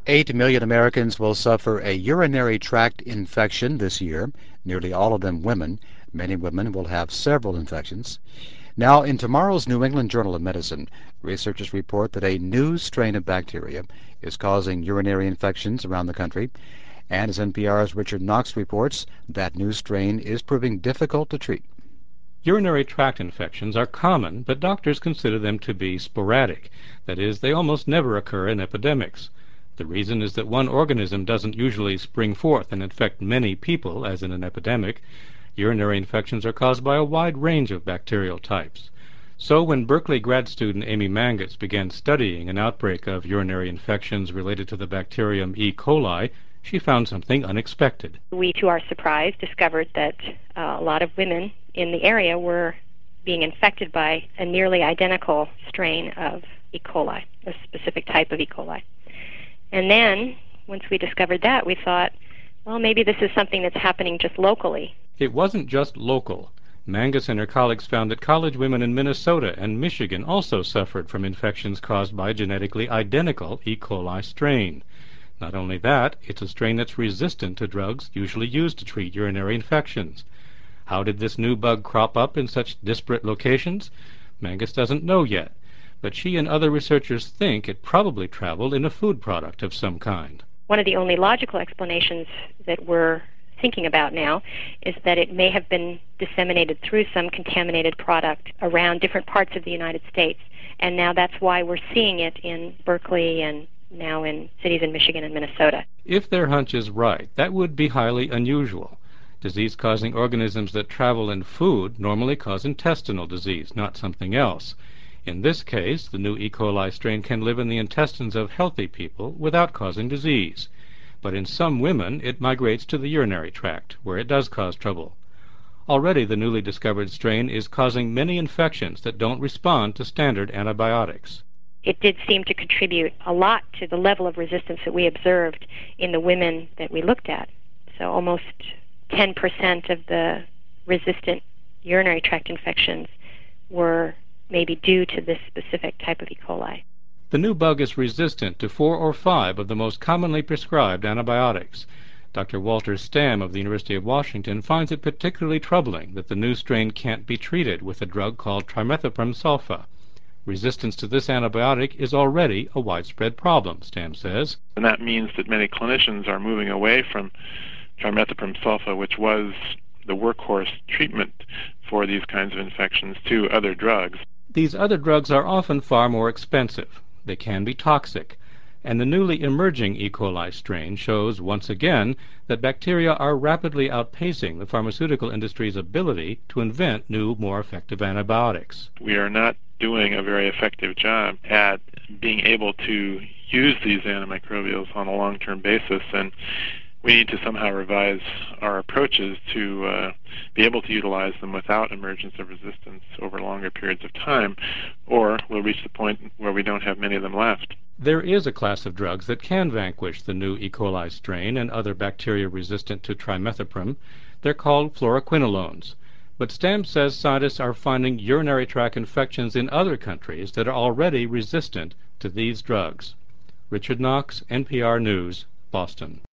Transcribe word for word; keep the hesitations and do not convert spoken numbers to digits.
Eight million Americans will suffer a urinary tract infection this year, nearly all of them women. Many women will have several infections. Now, in tomorrow's New England Journal of Medicine, researchers report that a new strain of bacteria is causing urinary infections around the country. And as N P R's Richard Knox reports, that new strain is proving difficult to treat. Urinary tract infections are common, but doctors consider them to be sporadic. That is, they almost never occur in epidemics. The reason is that one organism doesn't usually spring forth and infect many people, as in an epidemic. Urinary infections are caused by a wide range of bacterial types. So when Berkeley grad student Amy Mangus began studying an outbreak of urinary infections related to the bacterium E. coli, she found something unexpected. We, to our surprise, discovered that uh, a lot of women in the area were being infected by a nearly identical strain of E. coli, a specific type of E. coli. And then, once we discovered that, we thought, well, maybe this is something that's happening just locally. It wasn't just local. Mangus and her colleagues found that college women in Minnesota and Michigan also suffered from infections caused by a genetically identical E. coli strain. Not only that, it's a strain that's resistant to drugs usually used to treat urinary infections. How did this new bug crop up in such disparate locations? Mangus doesn't know yet, but she and other researchers think it probably traveled in a food product of some kind. One of the only logical explanations that we're thinking about now is that it may have been disseminated through some contaminated product around different parts of the United States, and now that's why we're seeing it in Berkeley and now in cities in Michigan and Minnesota. If their hunch is right, that would be highly unusual. Disease-causing organisms that travel in food normally cause intestinal disease, not something else. In this case, the new E. coli strain can live in the intestines of healthy people without causing disease. But in some women, it migrates to the urinary tract, where it does cause trouble. Already the newly discovered strain is causing many infections that don't respond to standard antibiotics. It did seem to contribute a lot to the level of resistance that we observed in the women that we looked at. So almost ten percent of the resistant urinary tract infections were maybe due to this specific type of E. coli. The new bug is resistant to four or five of the most commonly prescribed antibiotics. Doctor Walter Stamm of the University of Washington finds it particularly troubling that the new strain can't be treated with a drug called trimethoprim sulfa. Resistance to this antibiotic is already a widespread problem, Stamm says. And that means that many clinicians are moving away from trimethoprim sulfa, which was the workhorse treatment for these kinds of infections, to other drugs. These other drugs are often far more expensive. They can be toxic. And the newly emerging E. coli strain shows once again that bacteria are rapidly outpacing the pharmaceutical industry's ability to invent new, more effective antibiotics. We are not doing a very effective job at being able to use these antimicrobials on a long-term basis, and we need to somehow revise our approaches to uh, be able to utilize them without emergence of resistance over longer periods of time, or we'll reach the point where we don't have many of them left. There is a class of drugs that can vanquish the new E. coli strain and other bacteria resistant to trimethoprim. They're called fluoroquinolones. But Stamm says scientists are finding urinary tract infections in other countries that are already resistant to these drugs. Richard Knox, N P R News, Boston.